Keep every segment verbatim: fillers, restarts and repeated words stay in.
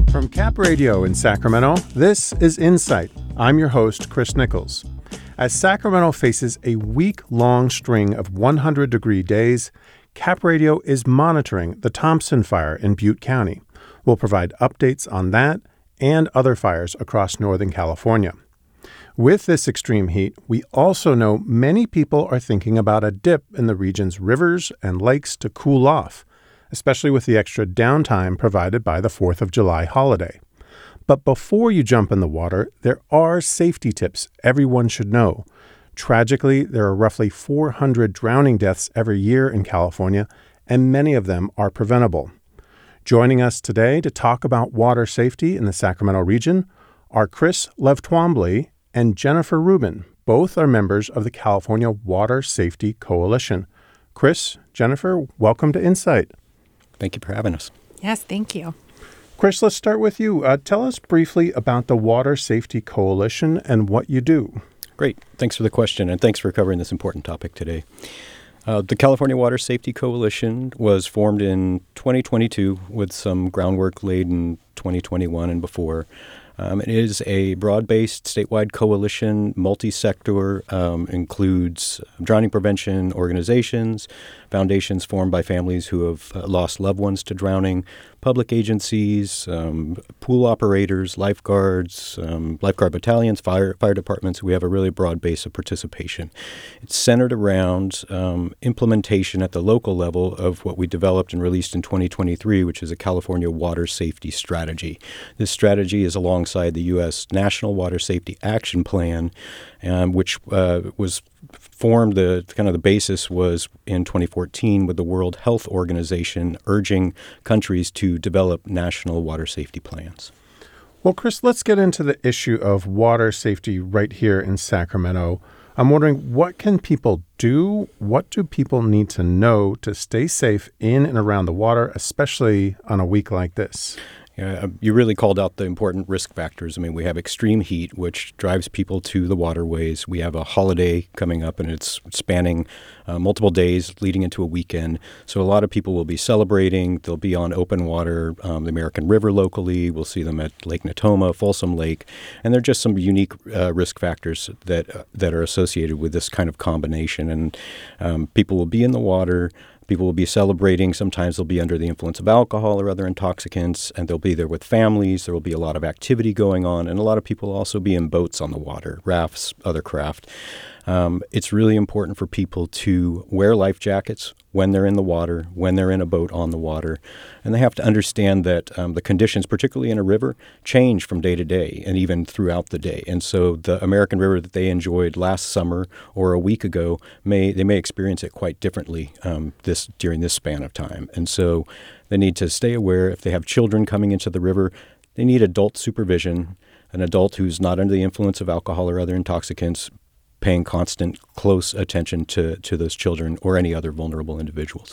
From Cap Radio in Sacramento, this is Insight. I'm your host, Chris Nichols. As Sacramento faces a week-long string of one hundred degree days, Cap Radio is monitoring the Thompson Fire in Butte County. We'll provide updates on that and other fires across Northern California. With this extreme heat, we also know many people are thinking about a dip in the region's rivers and lakes to cool off, especially with the extra downtime provided by the fourth of July holiday. But before you jump in the water, there are safety tips everyone should know. Tragically, there are roughly four hundred drowning deaths every year in California, and many of them are preventable. Joining us today to talk about water safety in the Sacramento region are Chris Lev-Twombly and Jennifer Rubin. Both are members of the California Water Safety Coalition. Chris, Jennifer, welcome to Insight. Thank you for having us. Yes, thank you. Chris, let's start with you. Uh, tell us briefly about the Water Safety Coalition and what you do. Great. Thanks for the question, and thanks for covering this important topic today. Uh, the California Water Safety Coalition was formed in twenty twenty-two with some groundwork laid in twenty twenty-one and before. Um, it is a broad-based statewide coalition, multi-sector, um, includes drowning prevention organizations, foundations formed by families who have uh, lost loved ones to drowning, public agencies, um, pool operators, lifeguards, um, lifeguard battalions, fire fire departments. We have a really broad base of participation. It's centered around um, implementation at the local level of what we developed and released in twenty twenty-three, which is a California Water Safety Strategy. This strategy is alongside the U S National Water Safety Action Plan, um, which uh, was formed, the kind of the basis was in twenty fourteen with the World Health Organization urging countries to develop national water safety plans. Well, Chris, let's get into the issue of water safety right here in Sacramento. I'm wondering, what can people do? What do people need to know to stay safe in and around the water, especially on a week like this? Uh, you really called out the important risk factors. I mean, we have extreme heat, which drives people to the waterways. We have a holiday coming up, and it's spanning uh, multiple days leading into a weekend. So a lot of people will be celebrating. They'll be on open water, um, the American River locally. We'll see them at Lake Natoma, Folsom Lake. And there are just some unique uh, risk factors that, uh, that are associated with this kind of combination. And um, people will be in the water. People will be celebrating. Sometimes they'll be under the influence of alcohol or other intoxicants, and they'll be there with families. There will be a lot of activity going on, and a lot of people will also be in boats on the water, rafts, other craft. Um, it's really important for people to wear life jackets when they're in the water, when they're in a boat on the water. And they have to understand that um, the conditions, particularly in a river, change from day to day and even throughout the day. And so the American River that they enjoyed last summer or a week ago, may they may experience it quite differently um, this during this span of time. And so they need to stay aware. If they have children coming into the river, they need adult supervision, an adult who's not under the influence of alcohol or other intoxicants, paying constant, close attention to, to those children or any other vulnerable individuals.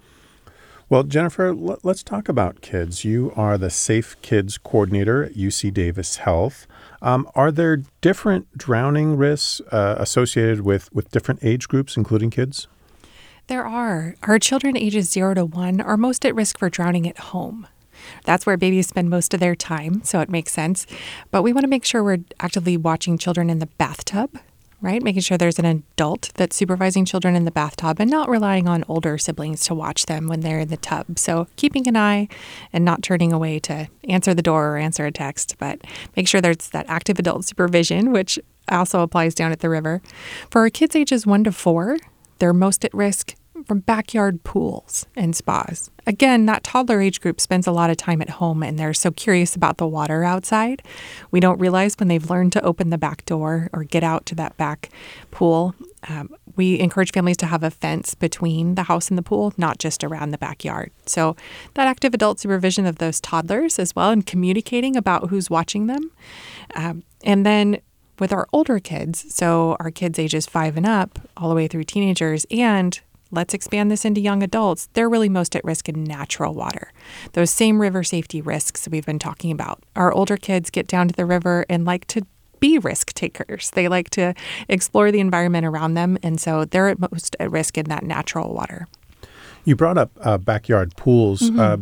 Well, Jennifer, l- let's talk about kids. You are the Safe Kids Coordinator at U C Davis Health. Um, are there different drowning risks uh, associated with, with different age groups, including kids? There are. Our children ages zero to one are most at risk for drowning at home. That's where babies spend most of their time, so it makes sense. But we want to make sure we're actively watching children in the bathtub, right? Making sure there's an adult that's supervising children in the bathtub and not relying on older siblings to watch them when they're in the tub. So keeping an eye and not turning away to answer the door or answer a text, but make sure there's that active adult supervision, which also applies down at the river. For our kids ages one to four, they're most at risk from backyard pools and spas. Again, that toddler age group spends a lot of time at home and they're so curious about the water outside. We don't realize when they've learned to open the back door or get out to that back pool. Um, we encourage families to have a fence between the house and the pool, not just around the backyard. So that active adult supervision of those toddlers as well and communicating about who's watching them. Um, and then with our older kids, so our kids ages five and up, all the way through teenagers, and let's expand this into young adults, they're really most at risk in natural water. Those same river safety risks we've been talking about. Our older kids get down to the river and like to be risk takers. They like to explore the environment around them, and so they're at most at risk in that natural water. You brought up uh, backyard pools. Mm-hmm. Uh,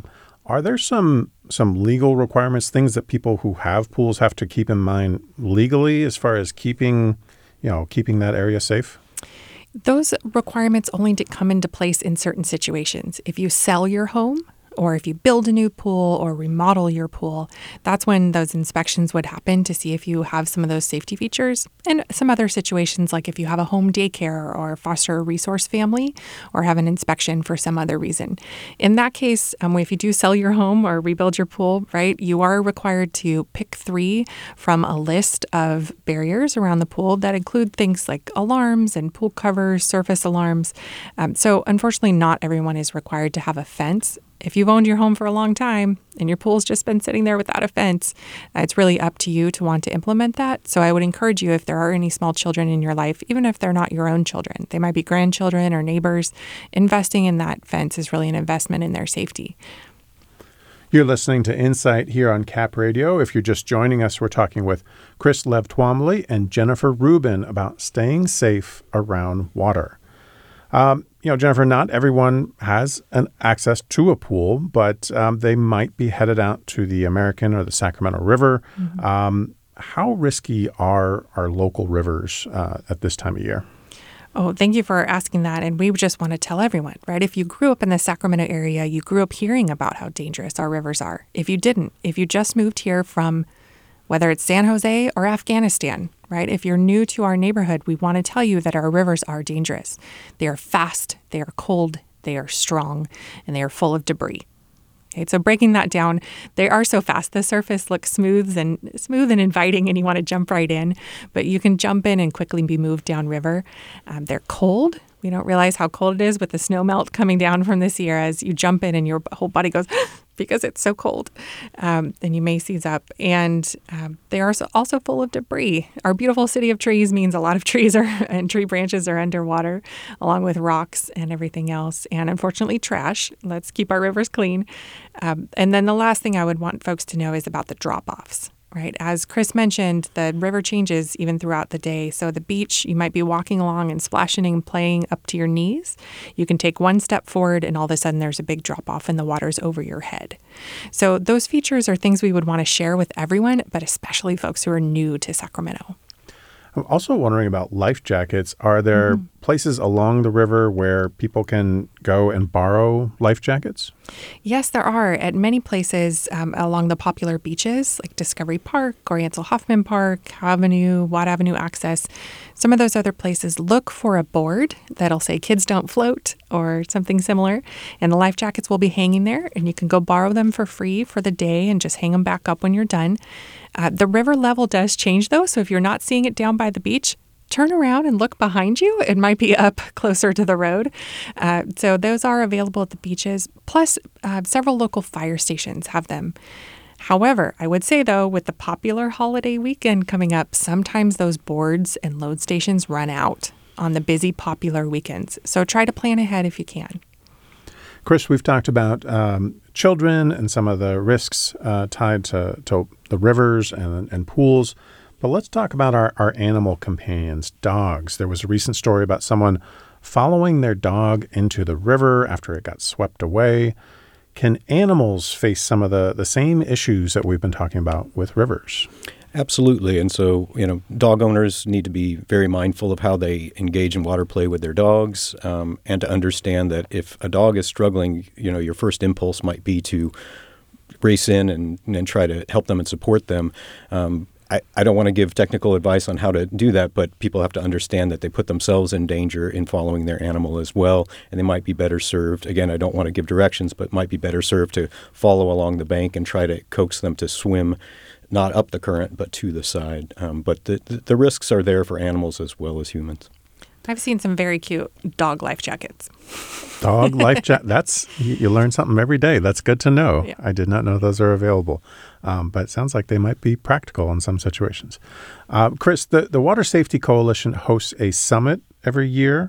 Are there some some legal requirements, things that people who have pools have to keep in mind legally as far as keeping, you know, keeping that area safe? Those requirements only come into place in certain situations. If you sell your home, or if you build a new pool or remodel your pool, that's when those inspections would happen to see if you have some of those safety features. And some other situations, like if you have a home daycare or foster a resource family or have an inspection for some other reason. In that case, um, if you do sell your home or rebuild your pool, right, you are required to pick three from a list of barriers around the pool that include things like alarms and pool covers, surface alarms. Um, so unfortunately, not everyone is required to have a fence. If you've owned your home for a long time and your pool's just been sitting there without a fence, uh, it's really up to you to want to implement that. So I would encourage you, if there are any small children in your life, even if they're not your own children, they might be grandchildren or neighbors, investing in that fence is really an investment in their safety. You're listening to Insight here on Cap Radio. If you're just joining us, we're talking with Chris Lev Twomley and Jennifer Rubin about staying safe around water. Um, you know, Jennifer, not everyone has an access to a pool, but um, they might be headed out to the American or the Sacramento River. Mm-hmm. Um, how risky are our local rivers uh, at this time of year? Oh, thank you for asking that. And we just want to tell everyone, right? If you grew up in the Sacramento area, you grew up hearing about how dangerous our rivers are. If you didn't, if you just moved here from whether it's San Jose or Afghanistan, right? If you're new to our neighborhood, we want to tell you that our rivers are dangerous. They are fast, they are cold, they are strong, and they are full of debris. Okay, so breaking that down, they are so fast. The surface looks smooth and smooth and inviting, and you want to jump right in, but you can jump in and quickly be moved downriver. Um, they're cold. We don't realize how cold it is with the snow melt coming down from the Sierras. You jump in and your whole body goes because it's so cold, um, and you may seize up. And um, they are also full of debris. Our beautiful city of trees means a lot of trees are and tree branches are underwater, along with rocks and everything else. And unfortunately, trash. Let's keep our rivers clean. Um, and then the last thing I would want folks to know is about the drop-offs. Right. As Chris mentioned, the river changes even throughout the day. So the beach, you might be walking along and splashing and playing up to your knees. You can take one step forward and all of a sudden there's a big drop off and the water's over your head. So those features are things we would want to share with everyone, but especially folks who are new to Sacramento. I'm also wondering about life jackets. Are there mm-hmm. places along the river where people can go and borrow life jackets? Yes, there are. At many places um, along the popular beaches, like Discovery Park, Oriental Hoffman Park, Avenue, Watt Avenue Access, some of those other places, look for a board that'll say kids don't float or something similar. And the life jackets will be hanging there, and you can go borrow them for free for the day and just hang them back up when you're done. Uh, the river level does change, though, so if you're not seeing it down by the beach, turn around and look behind you. It might be up closer to the road. Uh, so those are available at the beaches, plus uh, several local fire stations have them. However, I would say, though, with the popular holiday weekend coming up, sometimes those boards and load stations run out on the busy popular weekends. So try to plan ahead if you can. Chris, we've talked about um, children and some of the risks uh, tied to, to the rivers and, and pools. But let's talk about our, our animal companions, dogs. There was a recent story about someone following their dog into the river after it got swept away. Can animals face some of the, the same issues that we've been talking about with rivers? Absolutely. And so, you know, dog owners need to be very mindful of how they engage in water play with their dogs, um, and to understand that if a dog is struggling, you know, your first impulse might be to race in and, and try to help them and support them. Um, I, I don't want to give technical advice on how to do that, but people have to understand that they put themselves in danger in following their animal as well, and they might be better served. Again, I don't want to give directions, but might be better served to follow along the bank and try to coax them to swim not up the current, but to the side. Um, but the, the the risks are there for animals as well as humans. I've seen some very cute dog life jackets. Dog life jacket. That's, you, you learn something every day. That's good to know. Yeah. I did not know those are available. Um, but it sounds like they might be practical in some situations. Uh, Chris, the, the Water Safety Coalition hosts a summit every year.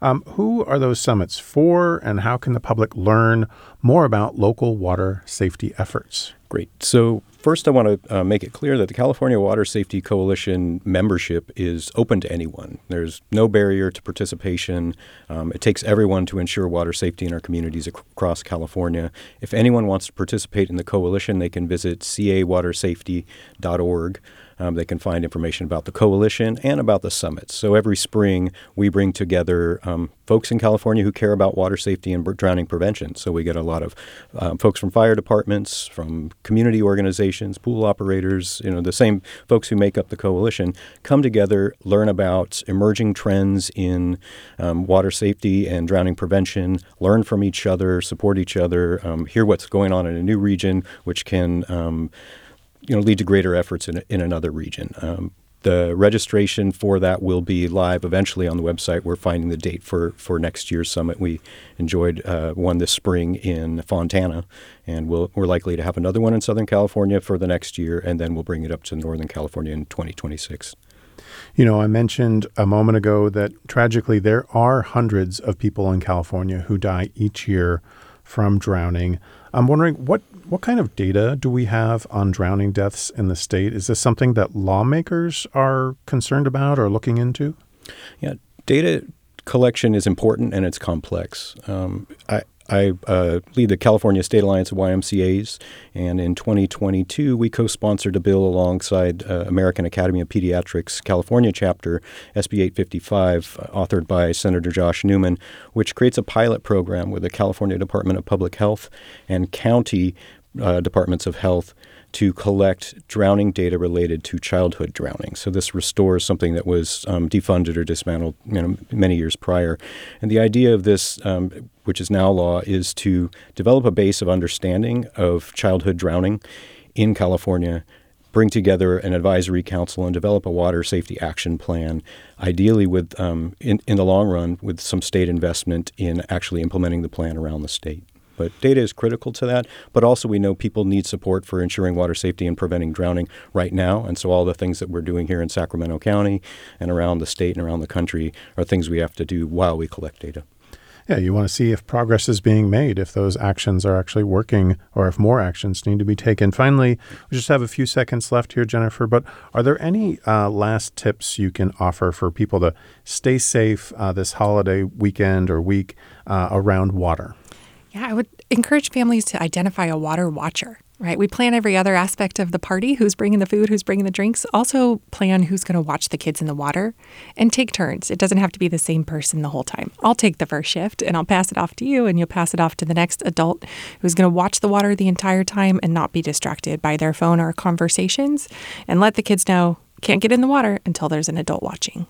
Um, who are those summits for, and how can the public learn more about local water safety efforts? Great. So first, I want to uh, make it clear that the California Water Safety Coalition membership is open to anyone. There's no barrier to participation. Um, it takes everyone to ensure water safety in our communities ac- across California. If anyone wants to participate in the coalition, they can visit c a water safety dot org. Um, they can find information about the coalition and about the summits. So every spring, we bring together um, folks in California who care about water safety and drowning prevention. So we get a lot of um, folks from fire departments, from community organizations, pool operators, you know, the same folks who make up the coalition, come together, learn about emerging trends in um, water safety and drowning prevention, learn from each other, support each other, um, hear what's going on in a new region, which can um, you know, lead to greater efforts in, in another region. Um, the registration for that will be live eventually on the website. We're finding the date for, for next year's summit. We enjoyed uh, one this spring in Fontana, and we'll, we're likely to have another one in Southern California for the next year, and then we'll bring it up to Northern California in twenty twenty-six. You know, I mentioned a moment ago that tragically there are hundreds of people in California who die each year from drowning. I'm wondering, what, what kind of data do we have on drowning deaths in the state? Is this something that lawmakers are concerned about or looking into? Yeah, data collection is important and it's complex. Um, I, I uh, lead the California State Alliance of Y M C As, and in twenty twenty-two, we co-sponsored a bill alongside uh, American Academy of Pediatrics California chapter, S B eight fifty-five, uh, authored by Senator Josh Newman, which creates a pilot program with the California Department of Public Health and county uh, departments of health to collect drowning data related to childhood drowning. So this restores something that was um, defunded or dismantled, you know, many years prior. And the idea of this, um, which is now law, is to develop a base of understanding of childhood drowning in California, bring together an advisory council, and develop a water safety action plan, ideally with, um, in, in the long run, with some state investment in actually implementing the plan around the state. But data is critical to that. But also we know people need support for ensuring water safety and preventing drowning right now. And so all the things that we're doing here in Sacramento County and around the state and around the country are things we have to do while we collect data. Yeah, you want to see if progress is being made, if those actions are actually working, or if more actions need to be taken. Finally, we just have a few seconds left here, Jennifer, but are there any uh, last tips you can offer for people to stay safe uh, this holiday weekend or week uh, around water? Yeah, I would encourage families to identify a water watcher, right? We plan every other aspect of the party, who's bringing the food, who's bringing the drinks. Also plan who's going to watch the kids in the water and take turns. It doesn't have to be the same person the whole time. I'll take the first shift and I'll pass it off to you, and you'll pass it off to the next adult who's going to watch the water the entire time and not be distracted by their phone or conversations, and let the kids know can't get in the water until there's an adult watching.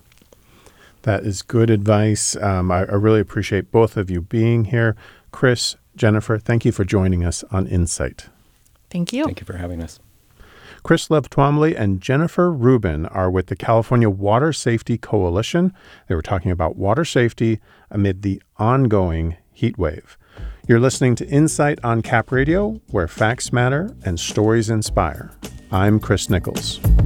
That is good advice. Um, I, I really appreciate both of you being here. Chris, Jennifer, thank you for joining us on Insight. Thank you. Thank you for having us. Chris Lev Twombly and Jennifer Rubin are with the California Water Safety Coalition. They were talking about water safety amid the ongoing heat wave. You're listening to Insight on Cap Radio, where facts matter and stories inspire. I'm Chris Nichols.